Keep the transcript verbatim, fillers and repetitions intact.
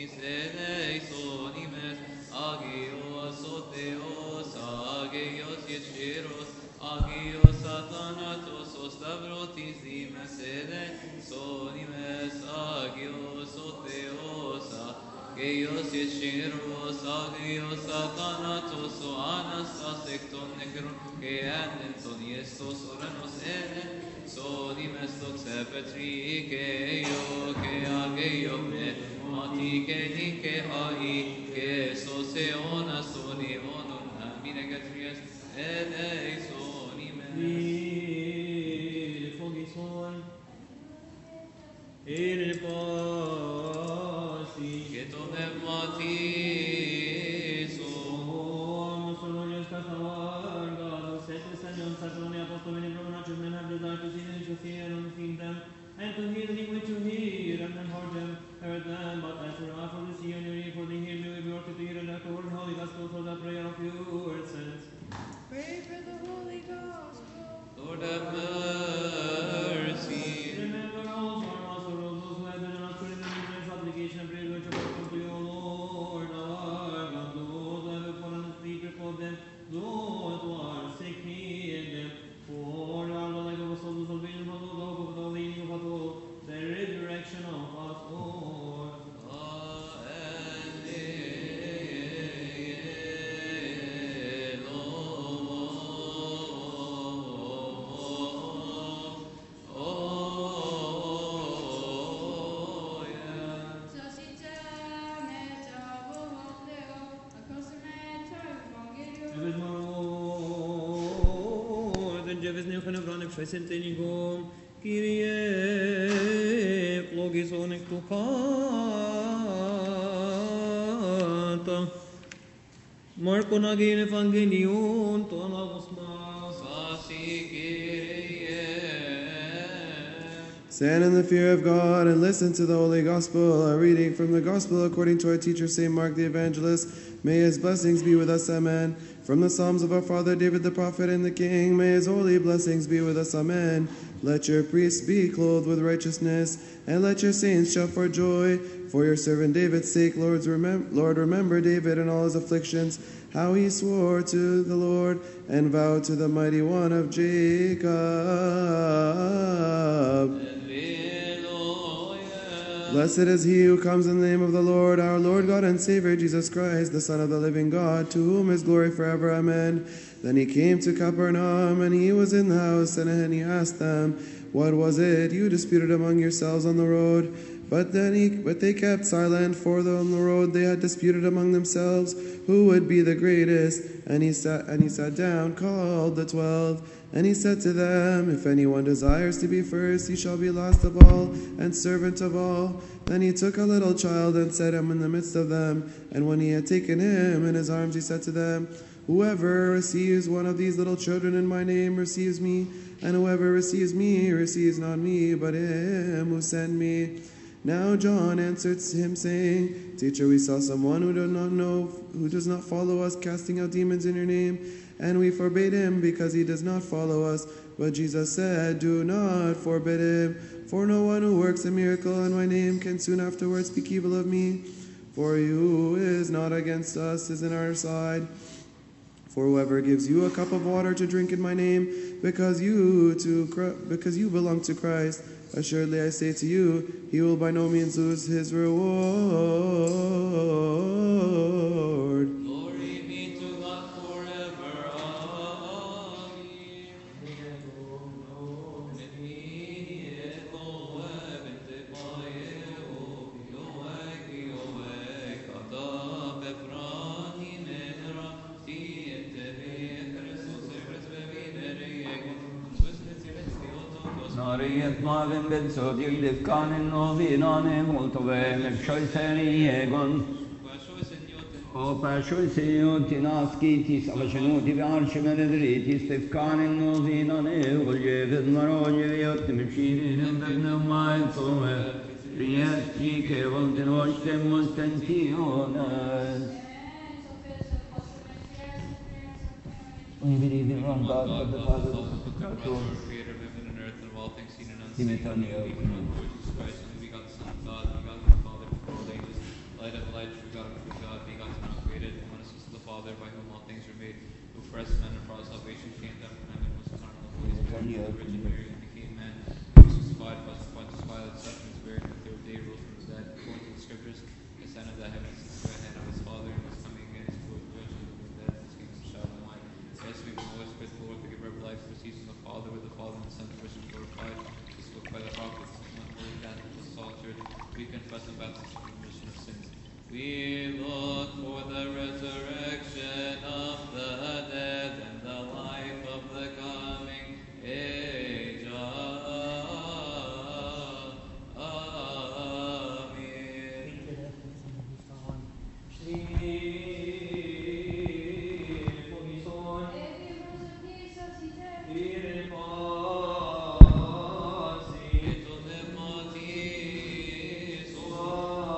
Sonis eleisonimes, agios otheos, agios yeshiros, agios athanatos, ostavrotis dimes eleisonimes, agios otheos, agios yeshiros, agios athanatos, anastasecton necron, que anenton yestos oranos eleisonimes, toxepetri, que yo, que ageio me, mati que ni que hai, que soseona soni onon, amine catries, eleisonimes. Il fogison il pasi Que tomem mati so. Om sono io sta savarga sette segnum satroni apostoli brona children have desire to see them to see and to feed them and to hear them which to hear and then heard them heard them but as for us for the see and you for the hear me we work to hear and after the holy gospel for the prayer of your saints. Pray for the Holy Gospel. Lord have mercy. Remember also our lost souls, those who have been in us putting them in their supplication and prayer which are come to you, O Lord our God, those who have fallen asleep before them, those who are sick heal them, for our the life of us, souls, the salvation of us, the hope of the leading of us all, the resurrection of us all. Sentenigo, Kyrie, logison ectupata. Marco nagin evangelion, ton agosmas. Stand in the fear of God and listen to the Holy Gospel. A reading from the Gospel according to our teacher, Saint Mark the Evangelist. May his blessings be with us, amen. From the Psalms of our father David the prophet and the King, may his holy blessings be with us, amen. Let your priests be clothed with righteousness, and let your saints shout for joy. For your servant David's sake, Lord, remem- Lord, remember David and all his afflictions, how he swore to the Lord and vowed to the mighty one of Jacob. Blessed is he who comes in the name of the Lord, our Lord God and Savior, Jesus Christ, the Son of the living God, to whom is glory forever. Amen. Then he came to Capernaum, and he was in the house, and he asked them, what was it you disputed among yourselves on the road? But then he, but they kept silent, for on the road they had disputed among themselves who would be the greatest. And he sat, and he sat down, called the twelve, and he said to them, if anyone desires to be first, he shall be last of all, and servant of all. Then he took a little child and set him in the midst of them. And when he had taken him in his arms, he said to them, whoever receives one of these little children in my name receives me, and whoever receives me receives not me, but him who sent me. Now John answered him, saying, Teacher, we saw someone who does not know, who does not follow us, casting out demons in your name, and we forbade him because he does not follow us. But Jesus said, do not forbid him, for no one who works a miracle in my name can soon afterwards speak evil of me. For he who is not against us is in our side. For whoever gives you a cup of water to drink in my name, because you to because you belong to Christ, assuredly I say to you, he will by no means lose his reward. Glory be to God forever. Nariet maven ben sodir defkanen novinane multove mepshoiseri egon. O pashoiseri naskitis avashnuti varshmenedritis defkanen novinane voljevet marojeviot mepshirin bevnumain tome. Rieti che volten vostem mostentiones. We believe in one God, but the Father, the Creator. Creator of heaven and earth and of all things seen and unseen. Dimitanio. Jesus Christ, only begotten Son of God, begotten of the Father before all ages, Light of light, true God of true God, begotten and uncreated, one is the Father, by whom all things were made, who for us men and for our salvation came down from heaven, was incarnate of the Holy Spirit, of the Virgin Mary, and became man, who was crucified, was Pontius Pilate, suffered, was buried, and the third day rose from the dead, according to the Scriptures, ascended to the heavens, sits at the right hand of his Father, and is coming again to judge the living and the dead, and his kingdom shall no end. Yes, we believe in the Holy Spirit, the Lord, the giver of life, proceeds from the Father, with the Father and the Son, to which is glorified, is spoken by the prophets, one holy Catholic, the Soul Church. We confess and baptize for the remission of sins. We look for the resurrection of the dead and the life of the coming age. Amen. Amen.